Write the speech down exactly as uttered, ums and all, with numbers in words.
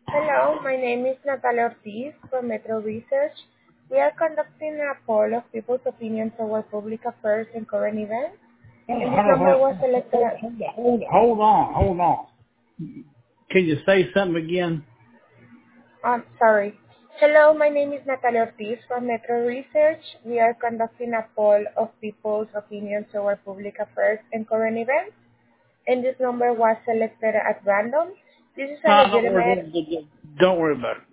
Hello, my name is Natalia Ortiz from Metro Research. We are conducting a poll of people's opinions about public affairs and current events, Hold and on, this hold number on, was selected. hold, At, hold, hold, hold on, hold on. Can you say something again? um, sorry. Hello, my name is Natalia Ortiz from Metro Research. We are conducting a poll of people's opinions over public affairs and current events, and this number was selected at random. This is a No, don't worry, legitimate. don't, don't don't worry about it.